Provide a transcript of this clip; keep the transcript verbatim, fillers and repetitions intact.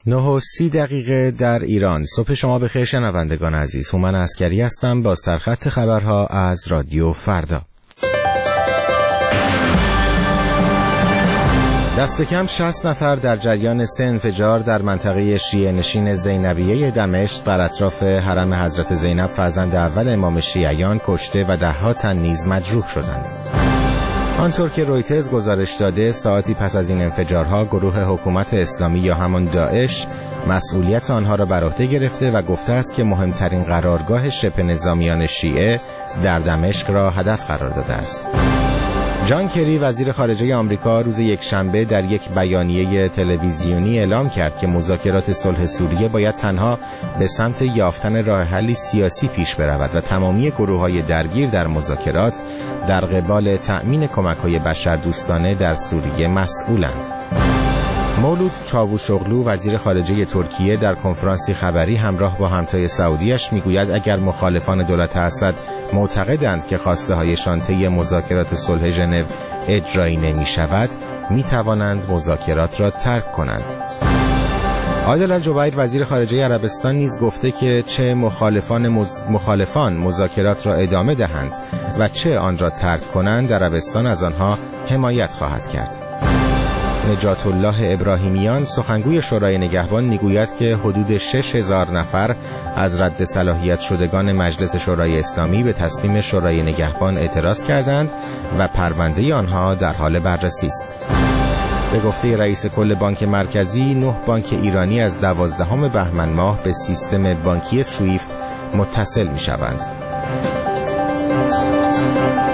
نه و سی دقیقه در ایران. صبح شما بخیر شنوندگان عزیز. هومن عسکری هستم با سرخط خبرها از رادیو فردا. دست کم شصت نفر در جریان سه انفجار در منطقه شیعه نشین زینبیه دمشق بر اطراف حرم حضرت زینب فرزند اول امام شیعیان کشته و ده‌ها تن نیز مجروح شدند. آنطور که رویترز گزارش داده، ساعتی پس از این انفجارها گروه حکومت اسلامی یا همان داعش مسئولیت آنها را بر عهده گرفته و گفته است که مهمترین قرارگاه شبه نظامیان شیعه در دمشق را هدف قرار داده است. جان کری وزیر خارجه آمریکا روز یکشنبه در یک بیانیه تلویزیونی اعلام کرد که مذاکرات صلح سوریه باید تنها به سمت یافتن راه حلی سیاسی پیش برود و تمامی گروه‌های درگیر در مذاکرات در قبال تأمین کمک‌های بشردوستانه در سوریه مسئولند. مولود چاوشوغلو وزیر خارجه ترکیه در کنفرانسی خبری همراه با همتای سعودیش میگوید اگر مخالفان دولت اسد معتقدند که خواسته هایشان طی مذاکرات صلح ژنو اجرایی نمی شود، می توانند مذاکرات را ترک کنند. عادل الجبیر وزیر خارجه عربستان نیز گفته که چه مخالفان مز... مخالفان مذاکرات را ادامه دهند و چه آن را ترک کنند، عربستان از آنها حمایت خواهد کرد. نجات الله ابراهیمیان سخنگوی شورای نگهبان میگوید که حدود شش هزار نفر از رد صلاحیت شدگان مجلس شورای اسلامی به تصمیم شورای نگهبان اعتراض کردند و پرونده آنها در حال بررسی است. به گفته رئیس کل بانک مرکزی، نه بانک ایرانی از دوازدهم بهمن ماه به سیستم بانکی سویفت متصل می‌شوند.